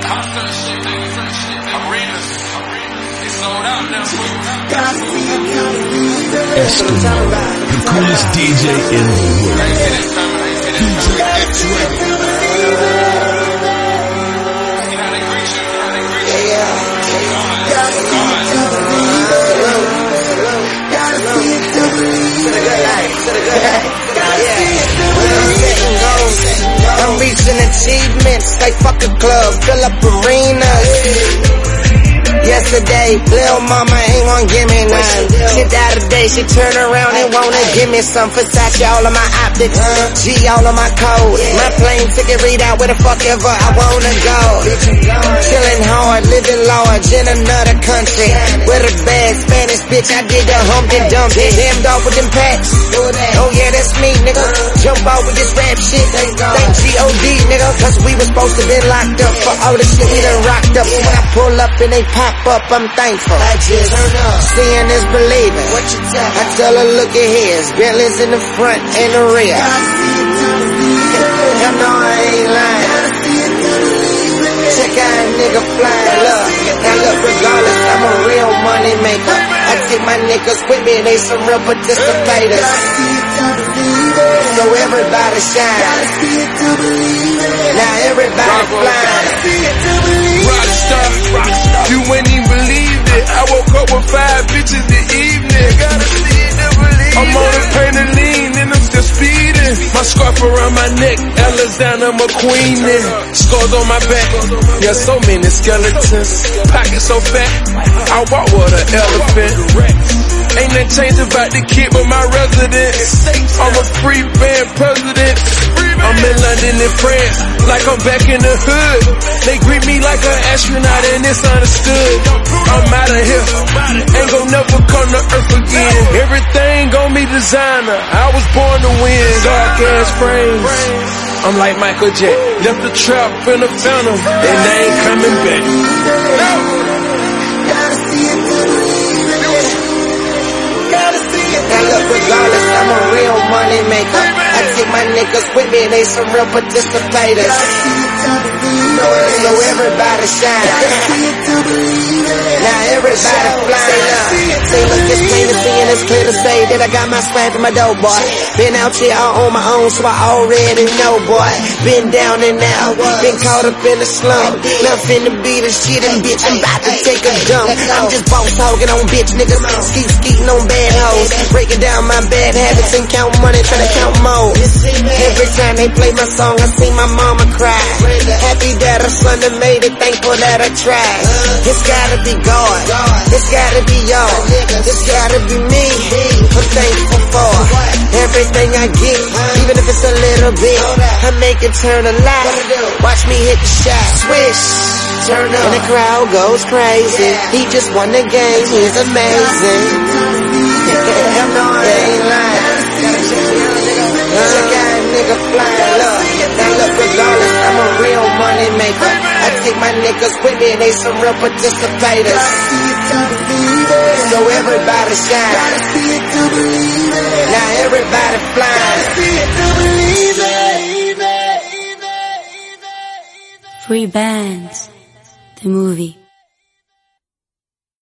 Eskimo, the coolest DJ in the world. DJ X-Ray. I'm reaching achievements like fuck a club, fill up arenas. Yesterday, lil' mama ain't gon' give me none. Shit out of day, she turn around and wanna give me some Versace all of my optics, G all of my code. My plane ticket read out where the fuck ever I wanna go. Chillin' hard, living large in another country. With a bad Spanish bitch, I did the Humpty Dumpty. Damn dog with them packs. Oh yeah, that's me, nigga. Jump out with this rap shit. Thank G.O.D, nigga. Cause we was supposed to been locked up for all the shit we done rocked up. So when I pull up and they pop up, I'm thankful. I just seeing is believing. What you tell? I tell her, look at here, Bentleys in the front and the rear. You know I ain't lying. Check out a nigga flying, look. Now look, regardless, I'm a real money maker. I take my niggas with me, they some real participators. So everybody shine. Now everybody flying. Rockstar, you ain't even believe it. I woke up with 5 bitches the evening. I'm on a painted lean and I'm still speeding. My scarf around my neck, Alexander McQueen. Scars on my back, yeah, so many skeletons. Pockets so fat, I walk with an elephant. Ain't nothing changed about the kid but my residence. I'm a free band president. I'm in London and France, like I'm back in the hood. They greet me like an astronaut and it's understood. I'm out of here, ain't gon' never come to earth again. Everything gon' be designer, I was born to win. Dark ass frames, I'm like Michael Jack. Left the trap in the phantom, and they ain't coming back. Now look, regardless, I'm a real money maker. I take my niggas with me, they some real participators. So everybody shine. Now everybody flying. Say look, it's plain to see and it's clear to say that I got my swag from my dope boy. Been out here all on my own, so I already know, boy. Been down and out, been caught up in the slum. Nothing to be the shit and bitch, I'm about to take a dump. I'm just boss hogging on bitch niggas, skeeting on bad hoes. Breaking down my bad habits and count money, trying to count more. Every time they play my song, I see my mama cry. Happy that her son done made it, thankful that I tried. It's gotta be God, it's gotta be y'all, it's gotta be me. I'm thankful for everything I get, even if it's a little bit. I make it turn a lot. Watch me hit the shot, swish, turn up, and the crowd goes crazy. He just won the game, he's amazing. Hell no, I ain't lying. Check out a nigga flying, look. Now look, regardless, I'm a real money maker. I take my niggas with me, they some real participators. So everybody shine. Now everybody flying. Free Bands, the movie.